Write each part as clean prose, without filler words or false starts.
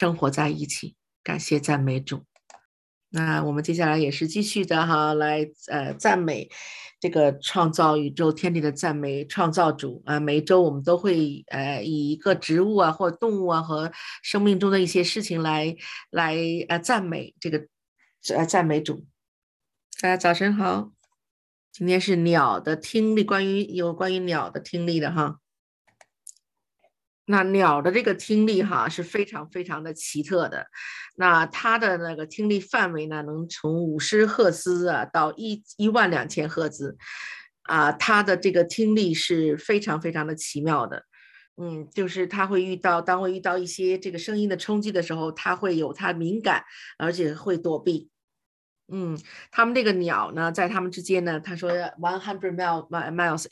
生活在一起。感谢赞美主。那我们接下来也是继续的哈，来赞美这个创造宇宙天地的赞美创造主啊。每一周我们都会以一个植物啊或动物啊和生命中的一些事情来赞美这个赞美主。大家早晨好，今天是鸟的听力，有关于鸟的听力的哈。那鸟的这个听力哈是非常非常的奇特的，那它的那个听力范围呢，能从50赫兹啊到12000赫兹啊，它的这个听力是非常非常的奇妙的。就是当会遇到一些这个声音的冲击的时候，它会有它敏感，而且会躲避。他们这个鸟呢，在它们之间呢，他说100 miles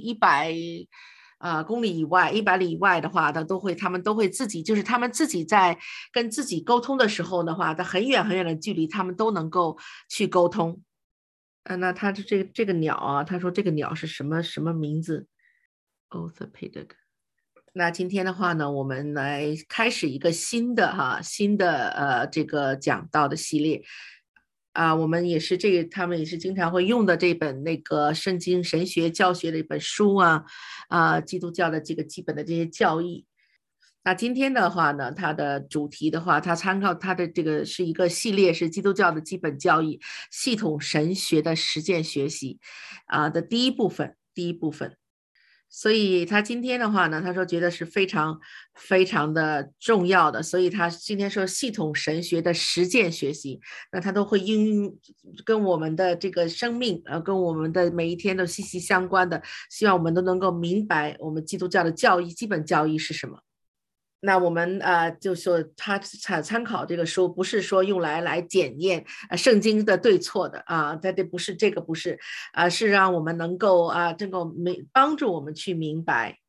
公里以外，100里以外的话，他们都会自己，就是他们自己在跟自己沟通的时候的话，在很远很远的距离，他们都能够去沟通。那他的这个鸟啊，他说这个鸟是什么名字 o t h o p e d i c 那今天的话呢，我们来开始一个新的这个讲道的系列。我们也是他们也是经常会用的这本那个圣经神学教学的一本书基督教的这个基本的这些教义。那今天的话呢，它的主题的话，它参考它的这个是一个系列，是基督教的基本教义系统神学的实践学习的第一部分。所以他今天的话呢，他说觉得是非常非常的重要的，所以他今天说系统神学的实践学习，那他都会应用跟我们的这个生命跟我们的每一天都息息相关的，希望我们都能够明白我们基督教的教义基本教义是什么。那我们就说他参考这个书，不是说用来检验圣经的对错的它不是这个不是是让我们能够帮助我们去明白，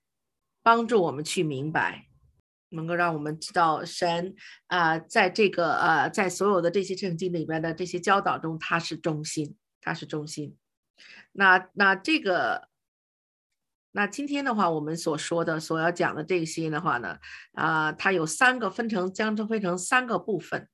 能够让我们知道神在这个在所有的这些圣经里面的这些教导中，他是中心。那今天的话，我们所要讲的这些的话呢，它有将分成三个部分。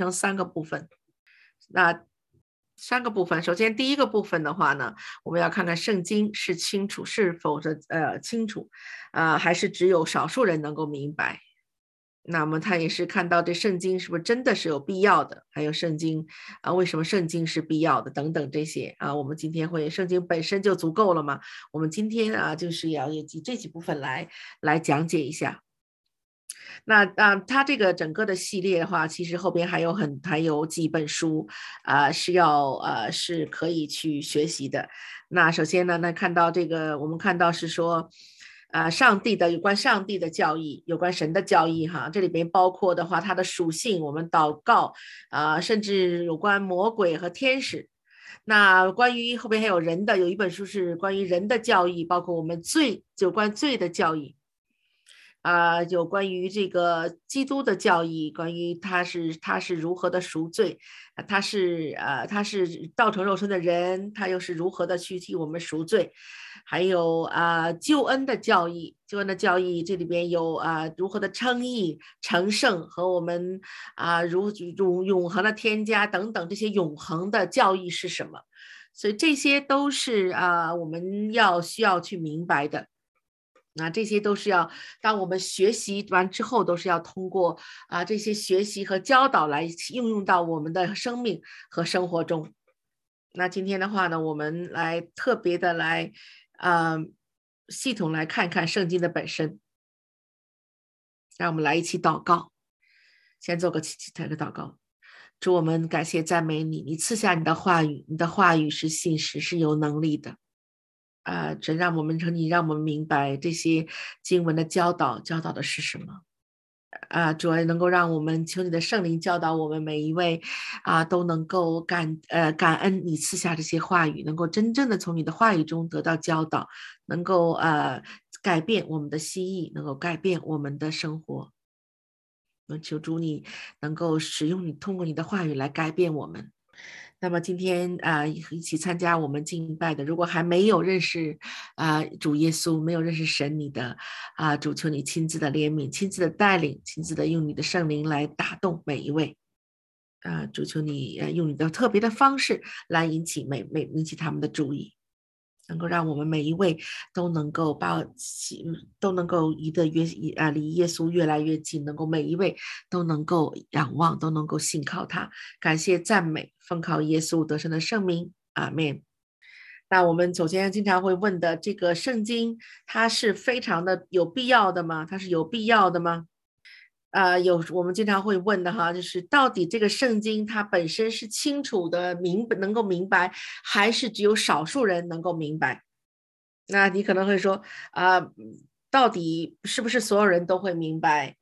那3个部分，首先第一个部分的话呢，我们要看看圣经是否是清楚，还是只有少数人能够明白。那么他也是看到这圣经是不是真的是有必要的，还有圣经为什么圣经是必要的等等这些我们今天圣经本身就足够了嘛？我们今天就是要以这几部分来讲解一下。那它这个整个的系列的话，其实后边还有几本书是可以去学习的。那首先呢，我们看到是说有关上帝的教义，有关神的教义这里边包括的话，它的属性，我们祷告甚至有关魔鬼和天使。那关于后边还有一本书是关于人的教义，包括我们有关罪的教义。有关于这个基督的教义，关于他是如何的赎罪，他是道成肉身的人，他又是如何的去替我们赎罪，还有救恩的教义，这里边有如何的称义、成圣和我们如永恒的添加等等，这些永恒的教义是什么？所以这些都是我们需要去明白的。那这些都是当我们学习完之后，都是要通过这些学习和教导来应用到我们的生命和生活中。那今天的话呢，我们特别的系统来看看圣经的本身。让我们来一起祷告，先做个祷告。主，我们感谢赞美你，你赐下你的话语，你的话语是信实，是有能力的。真让我们明白这些经文的教导的是什么主要能够让我们求你的圣灵教导我们每一位都能够感恩你赐下这些话语，能够真正的从你的话语中得到教导，能够改变我们的心意，能够改变我们的生活。求主你能够使用通过你的话语来改变我们。 那么今天一起参加我们敬拜的，如果还没有认识主耶稣，没有认识神你的主，求你亲自的怜悯，亲自的带领，亲自的用你的圣灵来打动每一位主，求你用你的特别的方式来引起他们的注意，能够让我们每一位都能够离耶稣越来越近，能够每一位都能够仰望，都能够信靠他，感谢赞美，奉靠耶稣得胜的圣名，阿们。那我们首先经常会问的这个圣经，它是非常的有必要的吗？它是有必要的吗？我们经常会问的哈，就是到底这个圣经它本身是清楚的能够明白，还是只有少数人能够明白？那你可能会说到底是不是所有人都会明白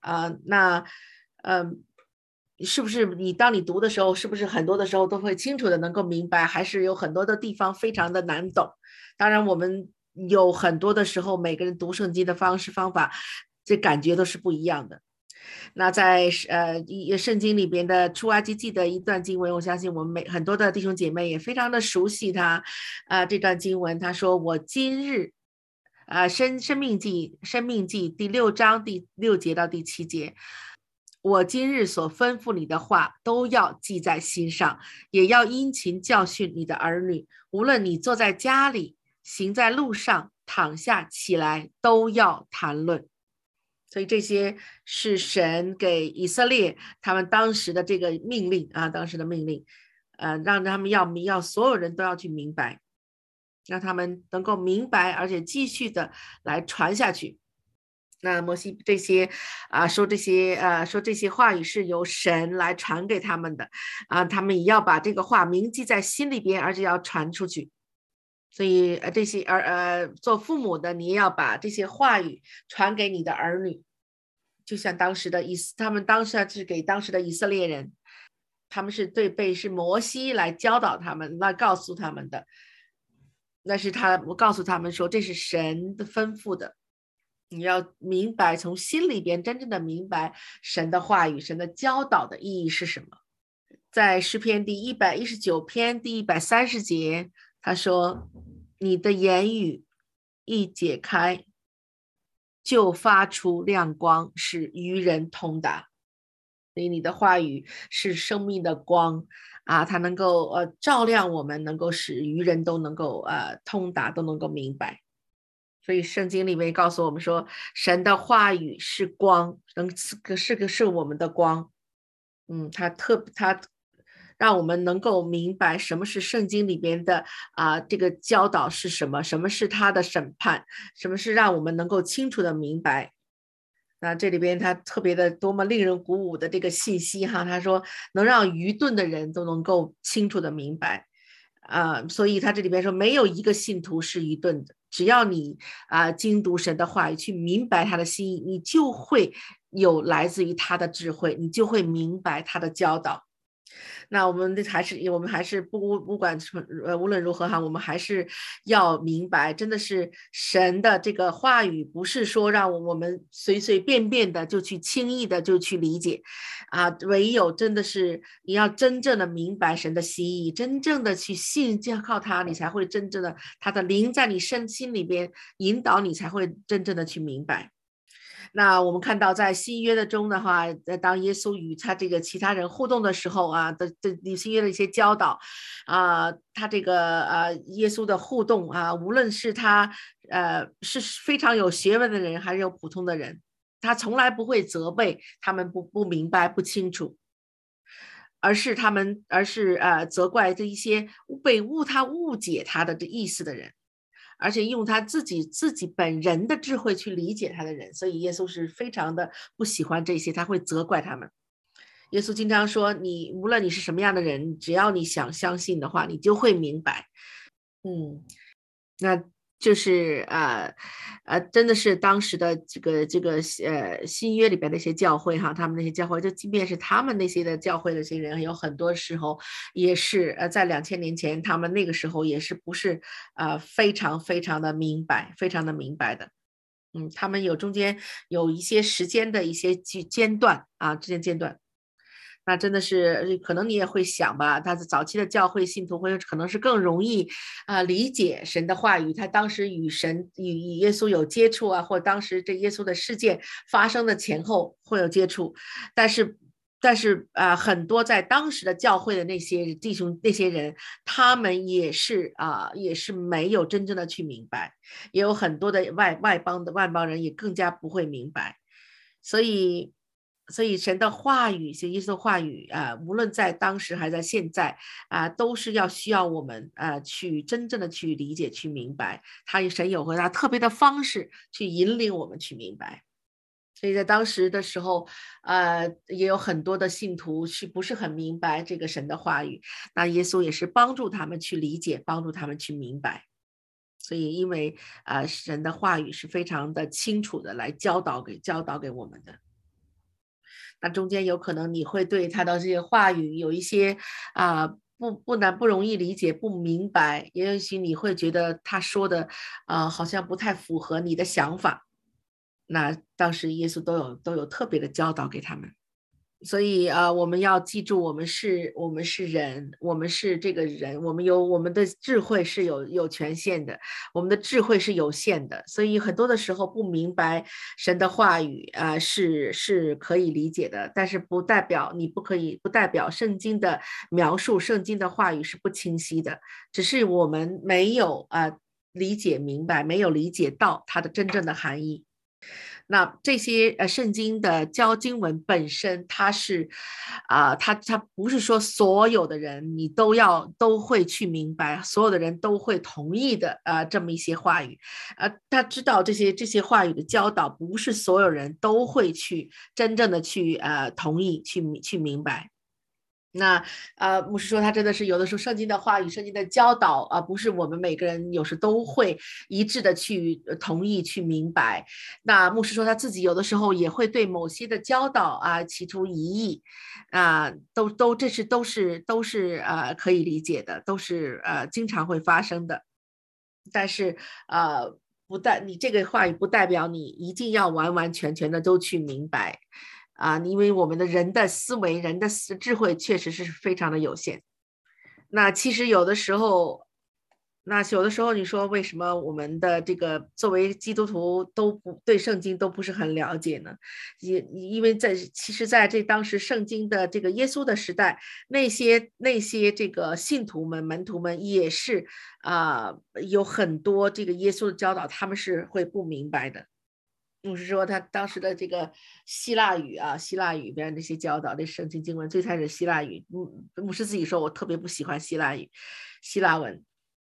是不是当你读的时候，是不是很多的时候都会清楚的能够明白，还是有很多的地方非常的难懂？当然，我们有很多的时候，每个人读圣经的方法，这感觉都是不一样的。那在圣经里边的出埃及记的一段经文，我相信我们很多的弟兄姐妹也非常的熟悉它。这段经文他说：“我今日生命记第6章第6节到第7节，我今日所吩咐你的话都要记在心上，也要殷勤教训你的儿女，无论你坐在家里，行在路上，躺下起来，都要谈论。”所以这些是神给以色列他们当时的这个命令当时的命令，让他们要所有人都要去明白，让他们能够明白，而且继续的来传下去。那摩西这些说这些话语是由神来传给他们的他们也要把这个话铭记在心里边，而且要传出去。所以这些做父母的，你也要把这些话语传给你的儿女，就像他们当时是给当时的以色列人，他们是是摩西来教导他们，来告诉他们的。那是我告诉他们说，这是神的吩咐的，你要明白，从心里边真正的明白神的话语，神的教导的意义是什么。在诗篇第119篇第130节，他说：“你的言语一解开，就发出亮光，使愚人通达。”所以你的话语是生命的光它能够照亮我们，能够使愚人都能够通达，都能够明白。所以圣经里面告诉我们说，神的话语是光，是我们的光。他让我们能够明白什么是圣经里边的这个教导是什么，什么是他的审判，什么是让我们能够清楚的明白。那这里边他特别的多么令人鼓舞的这个信息哈，他说能让愚钝的人都能够清楚的明白所以他这里边说没有一个信徒是愚钝的，只要你精读神的话语，去明白他的心意，你就会有来自于他的智慧，你就会明白他的教导。那我们还是不管无论如何哈，我们还是要明白，真的是神的这个话语，不是说让我们随随便便的就去轻易的就去理解唯有真的是你要真正的明白神的心意，真正的去信，就要靠他，你才会真正的他的灵在你身心里边引导你，才会真正的去明白。那我们看到在新约的中的话，当耶稣与他这个其他人互动的时候新约的一些教导他这个耶稣的互动无论是他是非常有学问的人，还是有普通的人，他从来不会责备他们不明白不清楚，而是责怪这一些被误解他的这意思的人，而且用他自己本人的智慧去理解他的人。所以耶稣是非常的不喜欢这些，他会责怪他们。耶稣经常说，你无论你是什么样的人，只要你想相信的话，你就会明白。那就是真的是当时的这个新约里边的一些教会哈，他们那些教会，就即便是他们那些的教会的这些人，有很多时候也是在2000年前，他们那个时候也是不是非常非常的明白，非常的明白的。他们中间有一些时间的一些间断之间间断。 那真的是可能你也会想吧，他早期的教会信徒会可能是更容易理解神的话语，他当时与耶稣有接触啊，或当时这耶稣的事件发生的前后会有接触，但是很多在当时的教会的那些弟兄那些人，他们也是没有真正的去明白，也有很多的外邦人也更加不会明白，所以神的话语，耶稣的话语无论在当时还是在现在都是需要我们去真正的去理解去明白，神有和他特别的方式去引领我们去明白。所以在当时的时候，也有很多的信徒是不是很明白这个神的话语？那耶稣也是帮助他们去理解，帮助他们去明白。所以，因为神的话语是非常的清楚的来教导给我们的。那中间有可能你会对他的这些话语有一些不容易理解、不明白，也许你会觉得他说的好像不太符合你的想法。那当时耶稣都有特别的教导给他们，所以我们要记住，我们是人，我们是这个人，我们的智慧是有权限的，我们的智慧是有限的，所以很多的时候不明白神的话语是可以理解的，但是不代表圣经的描述、圣经的话语是不清晰的，只是我们没有理解明白，没有理解到它的真正的含义。那这些圣经的经文本身，它不是说所有的人你都会去明白，所有的人都会同意的这么一些话语，他知道这些话语的教导，不是所有人都会去真正的去同意去明白。那牧师说他真的是有的时候圣经的话语、圣经的教导不是我们每个人有时都会一致的去同意、去明白。那牧师说他自己有的时候也会对某些的教导提出疑义这都是可以理解的，都是经常会发生的。但是你这个话语不代表你一定要完完全全的都去明白。因为我们的人的思维、人的智慧确实是非常的有限。那其实有的时候你说为什么我们的这个作为基督徒都不对圣经都不是很了解呢？因为其实在当时圣经的这个耶稣的时代，那些这个信徒们、门徒们也是有很多这个耶稣的教导，他们是会不明白的。是说他当时的这个希腊语别人那些教导，这圣经经文最开始希腊语，牧师自己说我特别不喜欢希腊文，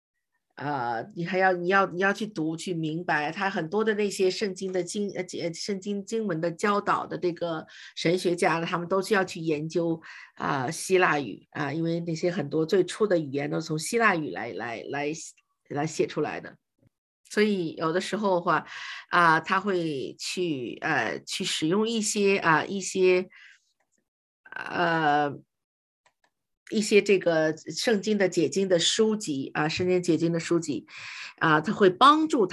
你要去读去明白，他很多的那些圣经经文的教导的这个神学家呢，他们都需要去研究希腊语因为那些很多最初的语言都是从希腊语来写出来的。所以有的时候的话他会去使用一些这个圣经的解经的书籍圣经解经的书籍他会帮助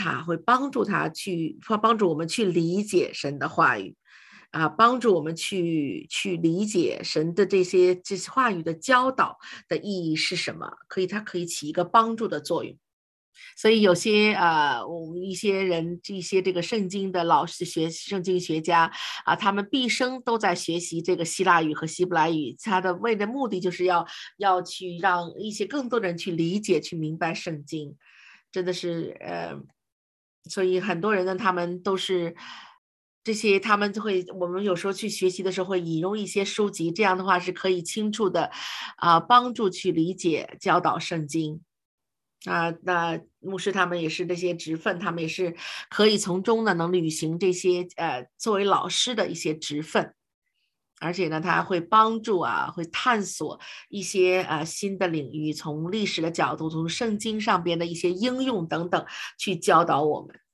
我们去理解神的话语帮助我们去理解神的这些话语的教导的意义是什么，它可以起一个帮助的作用。所以有些我们一些人，这些这个圣经的老师圣经学家他们毕生都在学习这个希腊语和希伯来语，他的目的就是要去让更多人去理解、去明白圣经，真的是所以很多人呢，他们都是。他们我们有时候去学习的时候会引用一些书籍，这样的话是可以清楚的帮助去理解教导圣经。那牧师他们也是这些职分，他们也是可以从中呢能履行这些作为老师的一些职分，而且呢他会帮助会探索一些新的领域，从历史的角度，从圣经上边的一些应用等等去教导我们。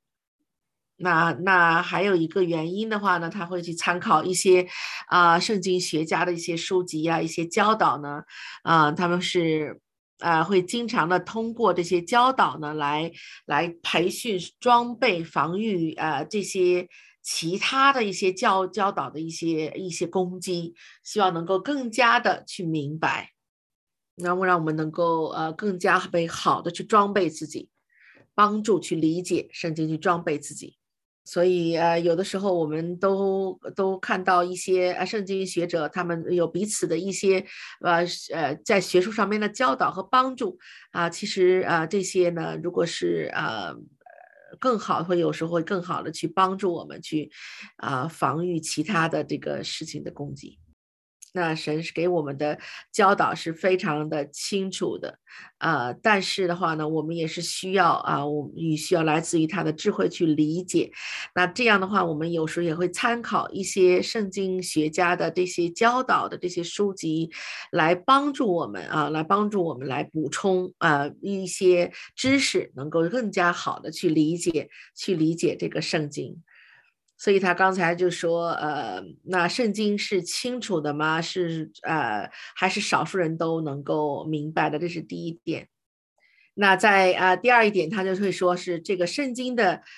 那还有一个原因的话呢，他会去参考一些圣经学家的一些书籍一些教导呢，他们是会经常的通过这些教导呢来培训、装备、防御这些其他的一些教导的一些攻击，希望能够更加的去明白，然后让我们能够更加好的去装备自己，帮助去理解圣经，去装备自己。所以有的时候我们都看到一些圣经学者，他们有彼此的一些在学术上面的教导和帮助其实这些呢，如果是更好，会有时候会更好的去帮助我们去防御其他的这个事情的攻击。那神是给我们的教导是非常的清楚的，但是的话呢，我们也是需要我们也需要来自于他的智慧去理解。那这样的话，我们有时候也会参考一些圣经学家的这些教导的这些书籍，来帮助我们来补充一些知识，能够更加好的去理解这个圣经。所以他刚才就说，那圣经是清楚的吗？还是少数人都能够明白的？这是第一点。那在第二一点，他就会说是这个圣经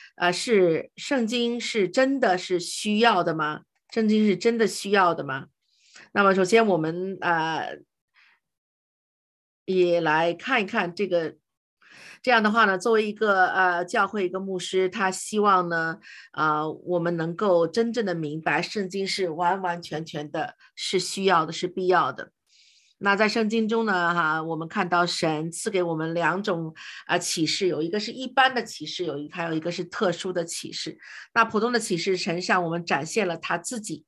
是真的是需要的吗？圣经是真的需要的吗？那么首先我们也来看一看这个。这样的话呢，作为一个教会一个牧师，他希望呢，我们能够真正的明白圣经是完完全全的是需要的，是必要的。那在圣经中呢，我们看到神赐给我们两种启示，有一个是一般的启示，还有一个是特殊的启示。那普通的启示，神向我们展现了他自己，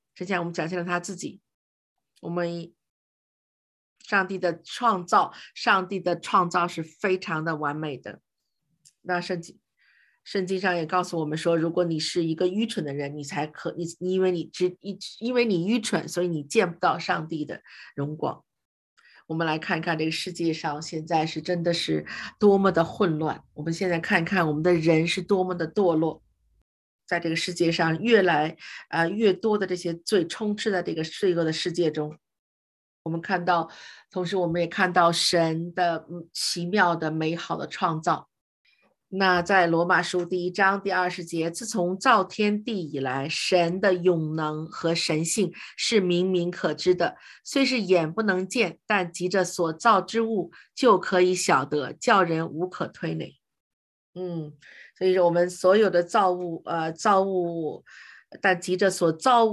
我们上帝的创造是非常的完美的。那圣经上也告诉我们说，如果你是一个愚蠢的人，因为你愚蠢，所以你见不到上帝的荣光。我们来看看这个世界上现在是真的是多么的混乱，我们现在看看我们的人是多么的堕落，在这个世界上越多的这些罪充斥在这个罪恶的世界中。我们看到，同时我们也看到神的奇妙的美好的创造。那在罗马书第1章第20节，自从造天地以来，神的永能和神性是明明可知的，虽是眼不能见，但藉着所造之物就可以晓得，叫人无可推诿。所以说我们所有的造物，但藉着所造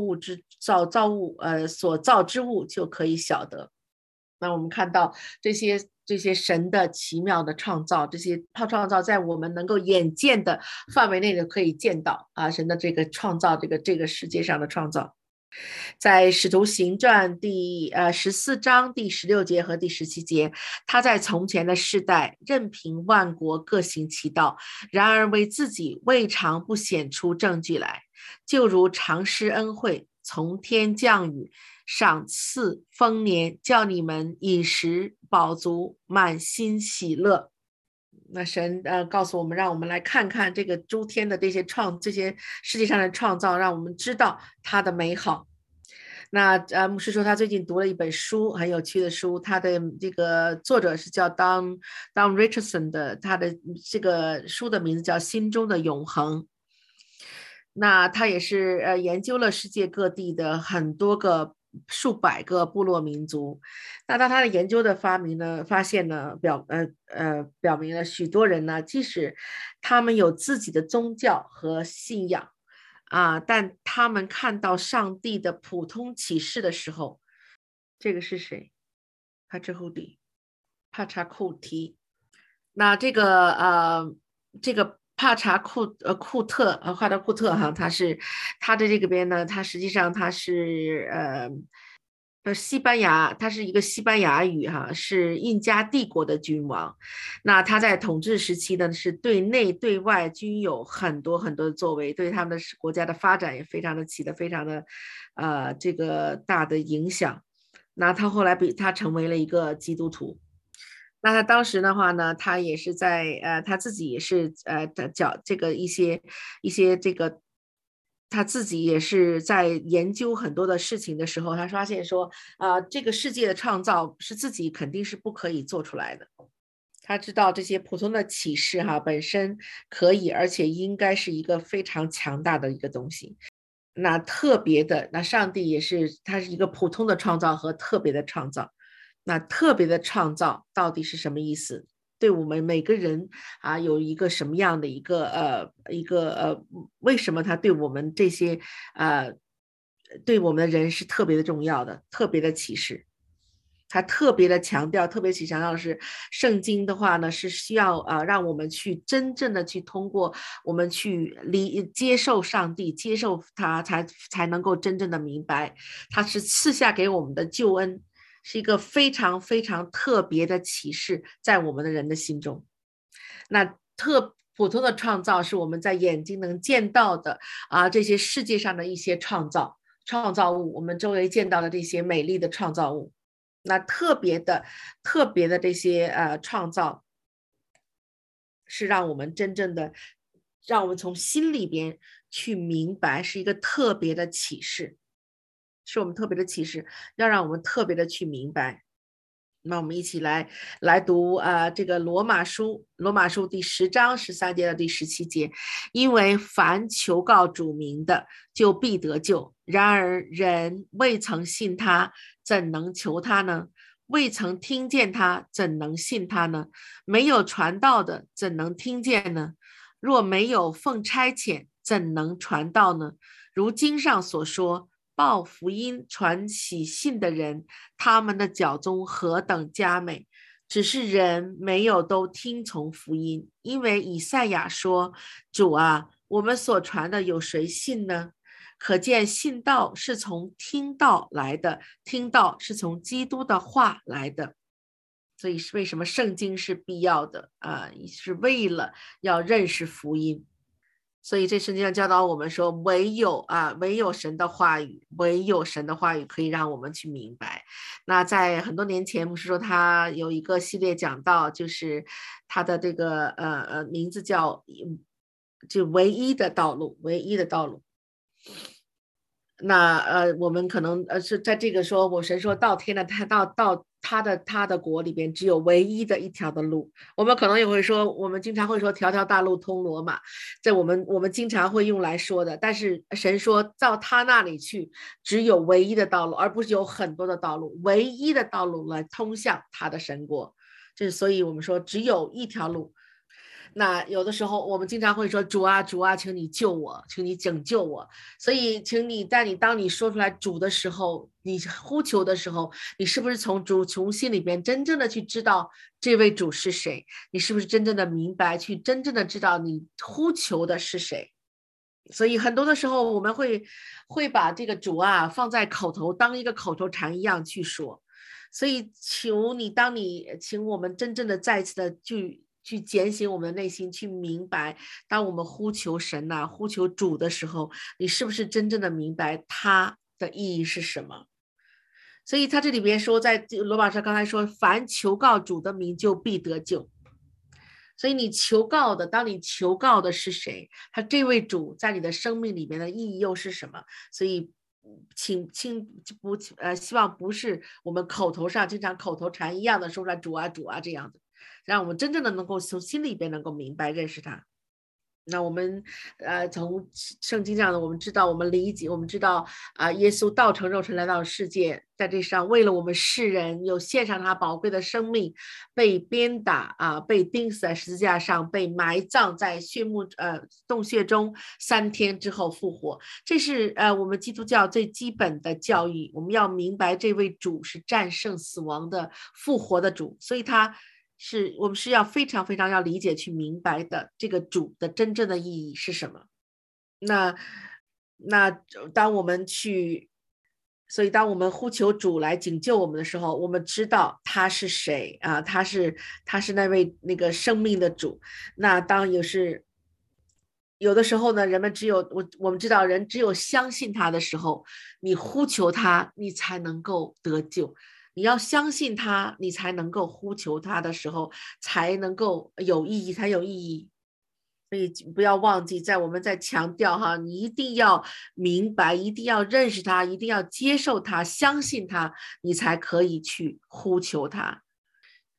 之物就可以晓得。那我们看到这些神的奇妙的创造，这些创造在我们能够眼见的范围内的可以见到神的这个创造，这个世界上的创造。在使徒行传第14章第16节和第17节，他在从前的世代任凭万国各行其道，然而为自己未尝不显出证据来，就如常施恩惠，从天降雨，赏赐丰年，叫你们饮食饱足，满心喜乐。那神告诉我们，让我们来看看这个诸天的这些世界上的创造，让我们知道它的美好。那牧师说他最近读了一本书，很有趣的书，他的这个作者是叫 Don Richardson 的，他的这个书的名字叫《心中的永恒》。那他也是研究了世界各地的很多个数百个部落民族。那当他的研究的发现呢，表明了许多人呢，即使他们有自己的宗教和信仰但他们看到上帝的普通启示的时候，这个是谁？帕查库提。那这个帕查库特他的这个边呢，他实际上他是西班牙，他是一个西班牙语是印加帝国的君王。那他在统治时期呢，是对内对外均有很多很多的作为，对他们的国家的发展也起得非常的这个大的影响。那他后来他成为了一个基督徒。那他当时的话呢，他也是他自己也是这个一些这个。他自己也是在研究很多的事情的时候，他发现说，这个世界的创造是自己肯定是不可以做出来的。他知道这些普通的启示本身可以，而且应该是一个非常强大的一个东西。 那特别的，那上帝也是，他是一个普通的创造和特别的创造。那特别的创造到底是什么意思？对我们每个人有一个什么样的为什么他对我们这些对我们的人是特别的重要的，特别的启示。他特别的强调，特别强调的是，圣经的话呢，是需要让我们去真正的去通过我们去接受上帝，接受他，才能够真正的明白，他是赐下给我们的救恩，是一个非常非常特别的启示，在我们的人的心中。那普通的创造是我们在眼睛能见到的这些世界上的一些创造物，我们周围见到的这些美丽的创造物。那特别的这些创造，是让我们真正的，让我们从心里边去明白，是一个特别的启示，是我们特别的启示，要让我们特别的去明白。那我们一起来读这个罗马书第10章13节到第17节，因为凡求告主名的，就必得救。然而人未曾信他，怎能求他呢？未曾听见他，怎能信他呢？没有传道的，怎能听见呢？若没有奉差遣，怎能传道呢？如经上所说，报福音传喜信的人，他们的脚踪何等佳美！只是人没有都听从福音，因为以赛亚说：主啊，我们所传的有谁信呢？可见信道是从听道来的，听道是从基督的话来的。所以为什么圣经是必要的是为了要认识福音。所以这圣经上教导我们说，唯有神的话语，唯有神的话语可以让我们去明白。那在很多年前，牧师说他有一个系列讲到，就是他的这个名字叫就唯一的道路，唯一的道路。那我们可能是在这个说，我神说到天的到他的国里边只有唯一的一条的路。我们可能也会说，我们经常会说条条大路通罗马，这我们经常会用来说的。但是神说到他那里去只有唯一的道路，而不是有很多的道路，唯一的道路来通向他的神国。这所以我们说只有一条路。那有的时候我们经常会说，主啊主啊，请你救我，请你拯救我。所以请你当你说出来主的时候，你呼求的时候，你是不是从心里边真正的去知道这位主是谁？你是不是真正的明白，去真正的知道你呼求的是谁？所以很多的时候我们会把这个主放在口头，当一个口头禅一样去说。所以求你，当你请我们真正的再次的去检醒我们的内心，去明白，当我们呼求神呼求主的时候，你是不是真正的明白他的意义是什么？所以他这里边说，在罗马书刚才说，凡求告主的名，就必得救。所以你求告的，当你求告的是谁，他这位主在你的生命里面的意义又是什么？所以希望不是我们口头上经常口头禅一样的说出来主啊主啊这样的，让我们真正的能够从心里边能够明白认识他。那我们从圣经上的我们知道，我们理解，我们知道耶稣道成肉身来到世界，在这上为了我们世人，又献上他宝贵的生命，被鞭打被钉死在十字架上，被埋葬在洞穴中，3天之后复活。这是我们基督教最基本的教义。我们要明白这位主是战胜死亡的复活的主，所以我们是要非常非常要理解去明白的，这个主的真正的意义是什么。那所以当我们呼求主来拯救我们的时候，我们知道他是谁他是那位那个生命的主。那当有的时候呢，人们我们知道人只有相信他的时候，你呼求他，你才能够得救。你要相信他，你才能够呼求他的时候，才能够有意义，才有意义。所以不要忘记，我们在强调你一定要明白，一定要认识他，一定要接受他，相信他，你才可以去呼求他。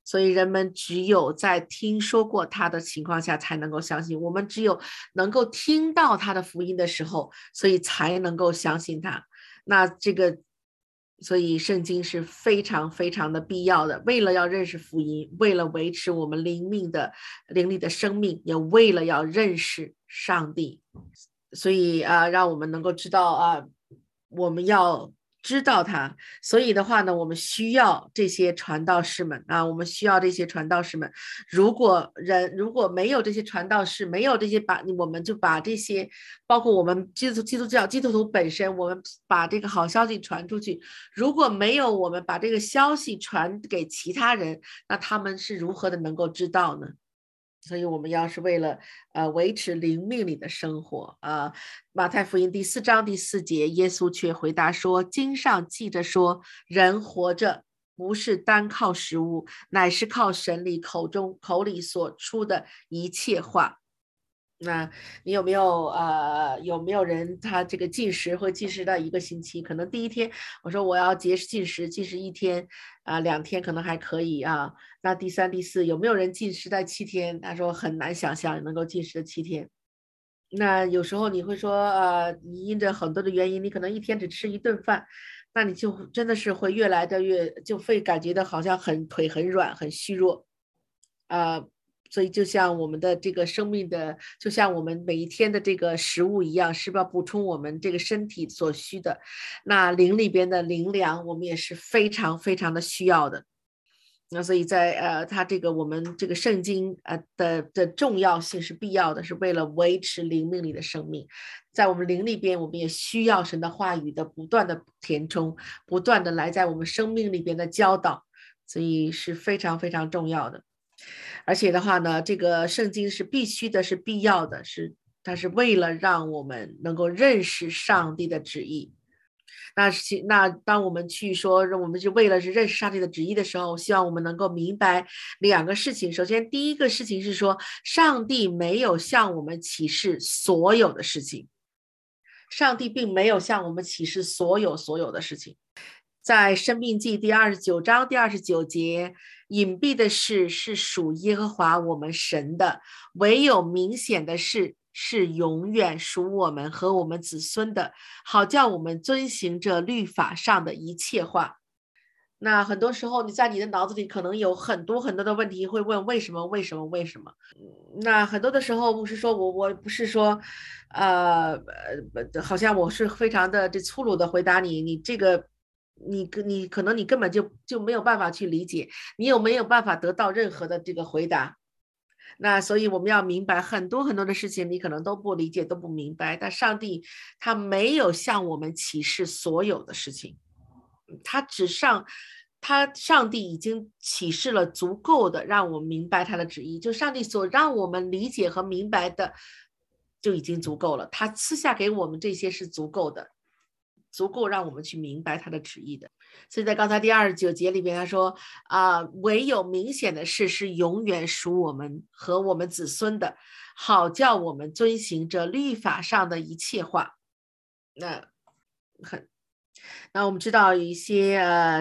所以人们只有在听说过他的情况下才能够相信，我们只有能够听到他的福音的时候，所以才能够相信他。那这个，所以圣经是非常非常的必要的，为了要认识福音，为了维持我们灵里的生命，也为了要认识上帝。所以让我们能够知道我们要知道他。所以的话呢，我们需要这些传道士们我们需要这些传道士们。如果没有这些传道士，没有这些我们就把这些，包括我们基督徒本身，我们把这个好消息传出去，如果没有我们把这个消息传给其他人，那他们是如何的能够知道呢？所以我们要是为了维持灵命里的生活马太福音第4章第4节，耶稣却回答说，经上记着说，人活着不是单靠食物，乃是靠神口里所出的一切话。那你有没有人他这个禁食会禁食到1个星期？可能第1天我说我要禁食1天2天可能还可以那第3、第4有没有人禁食在7天？他说很难想象能够禁食的7天。那有时候你会说你因着很多的原因，你可能1天只吃1顿饭，那你就真的是会越来的就会感觉到好像腿很软很虚弱所以就像我们的这个生命的，就像我们每一天的这个食物一样，是不是要补充我们这个身体所需的？那灵里边的灵粮，我们也是非常非常的需要的。那所以在它这个我们这个圣经的重要性是必要的，是为了维持灵命里的生命。在我们灵里边，我们也需要神的话语的不断的填充，不断的来在我们生命里边的教导，所以是非常非常重要的。而且的话呢，这个圣经是必须的，是必要的，它是为了让我们能够认识上帝的旨意。那当我们去说我们就为了是认识上帝的旨意的时候，希望我们能够明白2个事情。首先第一个事情是说，上帝没有向我们启示所有的事情，上帝并没有向我们启示所有的事情。在申命记第29章第29节，隐蔽的事是属耶和华我们神的，唯有明显的事是永远属我们和我们子孙的，好叫我们遵行这律法上的一切话。那很多时候你在你的脑子里可能有很多很多的问题会问为什么。那很多的时候不是说我不是说好像我是非常的粗鲁的回答你这个你可能你根本就没有办法去理解，你有没有办法得到任何的这个回答。那所以我们要明白很多很多的事情你可能都不理解都不明白，但上帝他没有向我们启示所有的事情，上帝已经启示了足够的让我们明白他的旨意，就上帝所让我们理解和明白的就已经足够了，他赐下给我们这些是足够的，足够让我们去明白他的旨意的。所以在刚才第29节里边他说唯有明显的事是永远属我们和我们子孙的，好叫我们遵行这律法上的一切话。那我们知道有一些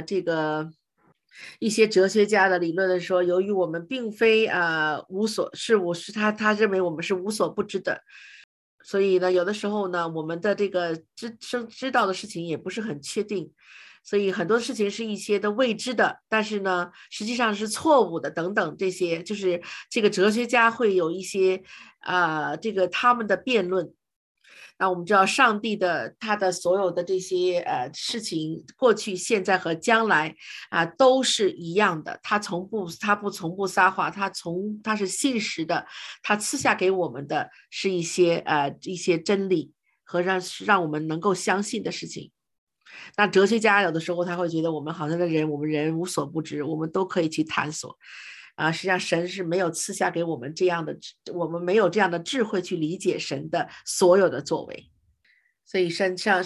一些哲学家的理论的说，由于我们并非他认为我们是无所不知的，所以呢有的时候呢我们的这个知道的事情也不是很确定，所以很多事情是一些的未知的，但是呢实际上是错误的等等，这些就是这个哲学家会有一些他们的辩论。那我们知道上帝他的所有的这些事情，过去现在和将来都是一样的，他从不撒谎，他是信实的，他赐下给我们的是一些真理和让我们能够相信的事情。那哲学家有的时候他会觉得我们好像我们人无所不知，我们都可以去探索实际上神是没有赐下给我们这样的，我们没有这样的智慧去理解神的所有的作为。所以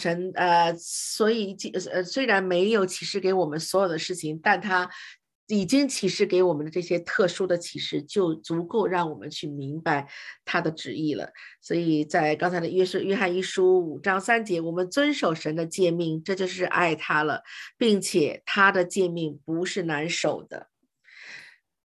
虽然没有启示给我们所有的事情，但他已经启示给我们的这些特殊的启示就足够让我们去明白他的旨意了。所以在刚才的约翰一书5章3节，我们遵守神的诫命，这就是爱他了，并且他的诫命不是难守的。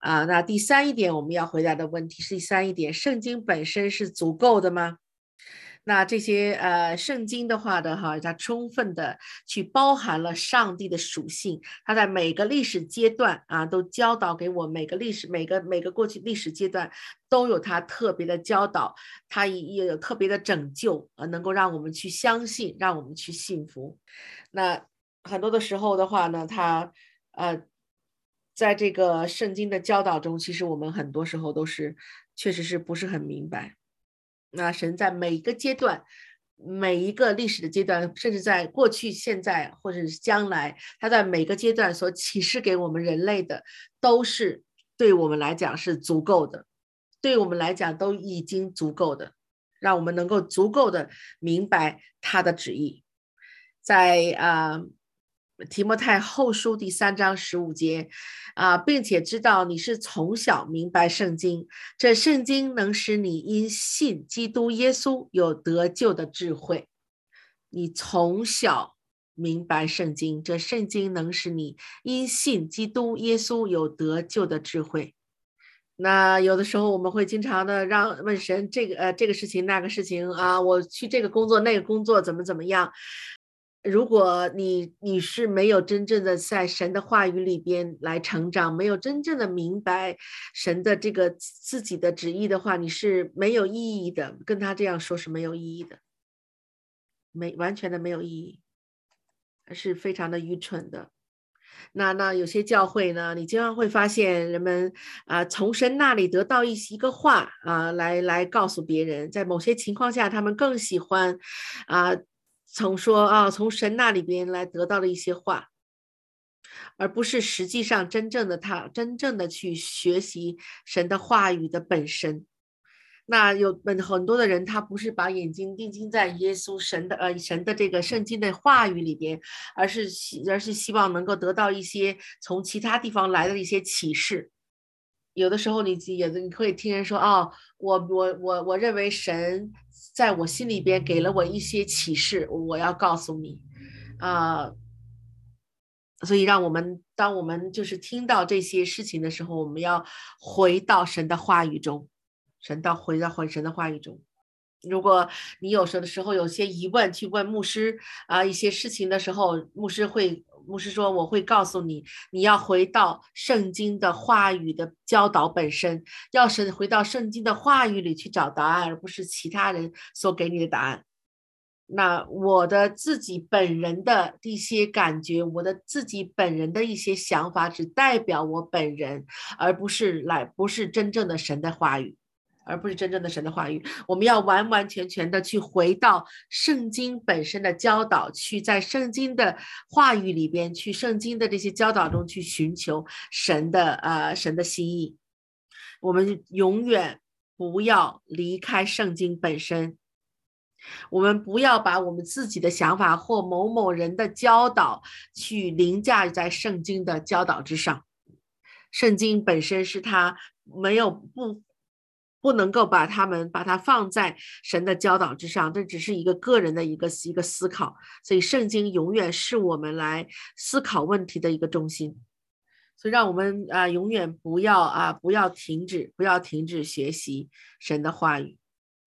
那第三一点我们要回答的问题是第三一点，圣经本身是足够的吗？那这些圣经的话它充分的去包含了上帝的属性，它在每个历史阶段都教导给我每个过去历史阶段都有它特别的教导，它也有特别的拯救，能够让我们去相信，让我们去信服。那很多的时候的话呢，它在这个圣经的教导中，其实我们很多时候都是确实是不是很明白。那神在每一个阶段，每一个历史的阶段，甚至在过去、现在或者是将来，他在每个阶段所启示给我们人类的，都是对我们来讲是足够的，对我们来讲都已经足够的，让我们能够足够的明白他的旨意。在提摩太后书第3章15节并且知道你是从小明白圣经，这圣经能使你因信基督耶稣有得救的智慧。你从小明白圣经，这圣经能使你因信基督耶稣有得救的智慧。那有的时候我们会经常的问神这个事情那个事情我去这个工作那个工作怎么样。如果你是没有真正的在神的话语里边来成长，没有真正的明白神的这个自己的旨意的话，你是没有意义的。跟他这样说是没有意义的，完全的没有意义，是非常的愚蠢的。那有些教会呢，你经常会发现人们从神那里得到一个话来告诉别人，在某些情况下，他们更喜欢从神那里边来得到的一些话，而不是实际上真正的去学习神的话语的本身。那有很多的人，他不是把眼睛定睛在耶稣神的这个圣经的话语里边，而是希望能够得到一些从其他地方来的一些启示。有的时候你会听人说我认为神在我心里边给了我一些启示，我要告诉你所以当我们就是听到这些事情的时候，我们要回到神的话语中，回到神的话语中。如果你有时候有些疑问去问牧师一些事情的时候，牧师说我会告诉你，你要回到圣经的话语的教导本身，要回到圣经的话语里去找答案，而不是其他人所给你的答案。那我的自己本人的一些感觉，我的自己本人的一些想法，只代表我本人，而不是真正的神的话语。我们要完完全全的去回到圣经本身的教导，去在圣经的话语里边，去圣经的这些教导中去寻求神的心意。我们永远不要离开圣经本身，我们不要把我们自己的想法或某某人的教导去凌驾在圣经的教导之上。圣经本身是他不能够把它放在神的教导之上，这只是一个个人的一个思考。所以圣经永远是我们来思考问题的一个中心。所以让我们永远不要停止学习神的话语，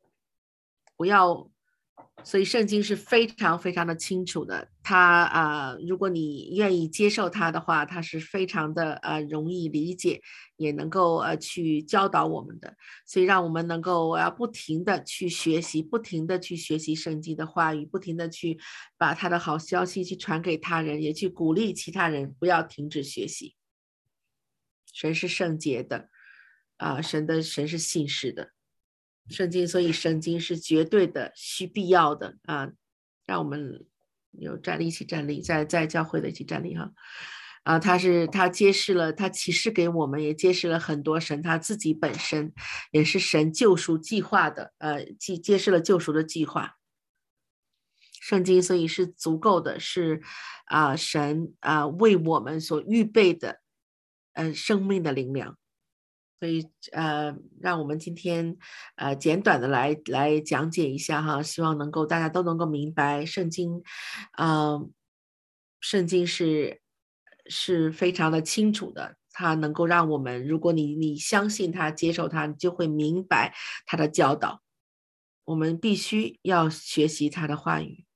所以圣经是非常非常的清楚的，它如果你愿意接受它的话，它是非常的容易理解，也能够去教导我们的。所以让我们能够不停的去学习，不停的去学习圣经的话语，不停的去把它的好消息去传给他人，也去鼓励其他人不要停止学习。神是圣洁的神是信实的。所以圣经是绝对的必要的让我们一起站立，在教会的一起站立他揭示了，他启示给我们，也揭示了很多神他自己本身，也是神救赎计划的揭示了救赎的计划。圣经所以是足够的，是神为我们所预备的生命的灵粮。所以让我们今天简短的来讲解一下希望大家都能够明白圣经圣经是非常的清楚的他能够让我们，如果你相信他，接受他，你就会明白他的教导。我们必须要学习他的话语，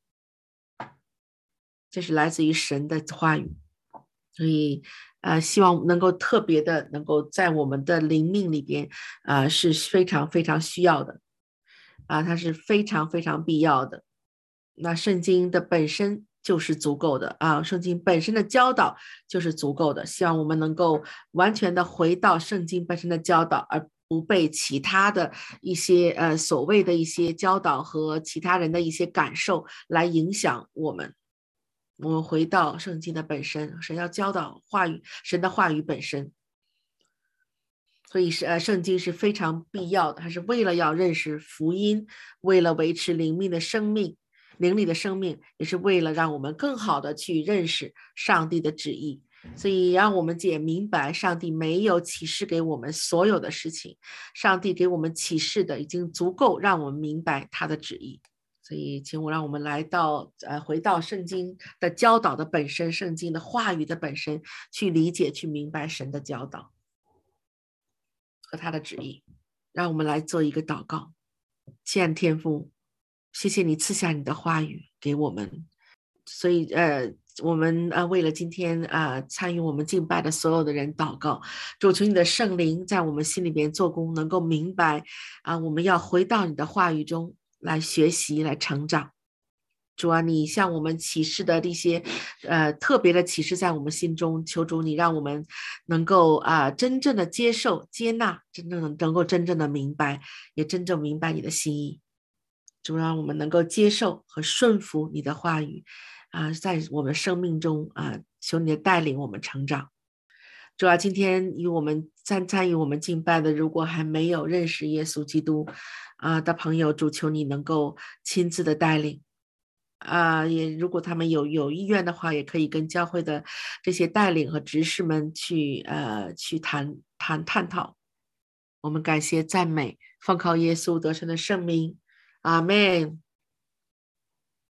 这是来自于神的话语。所以希望能够特别的能够在我们的灵命里边是非常非常需要的它是非常非常必要的。那圣经的本身就是足够的圣经本身的教导就是足够的。希望我们能够完全的回到圣经本身的教导，而不被其他的一些所谓的一些教导和其他人的一些感受来影响我们。我们回到圣经的本身，神要教导话语，神的话语本身。所以圣经是非常必要的，它是为了要认识福音，为了维持灵里的生命，也是为了让我们更好的去认识上帝的旨意。所以让我们也明白，上帝没有启示给我们所有的事情，上帝给我们启示的已经足够让我们明白他的旨意。所以请我让我们来到回到圣经的教导的本身，圣经的话语的本身，去理解去明白神的教导和他的旨意。让我们来做一个祷告。亲爱的天父，谢谢你赐下你的话语给我们。所以我们为了今天参与我们敬拜的所有的人祷告，主求你的圣灵在我们心里边做工，能够明白我们要回到你的话语中来学习来成长。主啊，你向我们启示的一些特别的启示在我们心中，求主你让我们能够真正的接受接纳，能够真正的明白，也真正明白你的心意。主让我们能够接受和顺服你的话语在我们生命中求你的带领我们成长。主啊，今天与我们参与我们敬拜的，如果还没有认识耶稣基督的朋友，主求你能够亲自的带领也如果他们有意愿的话，也可以跟教会的这些带领和执事们去探讨。我们感谢赞美，奉靠耶稣得胜的圣名，阿们。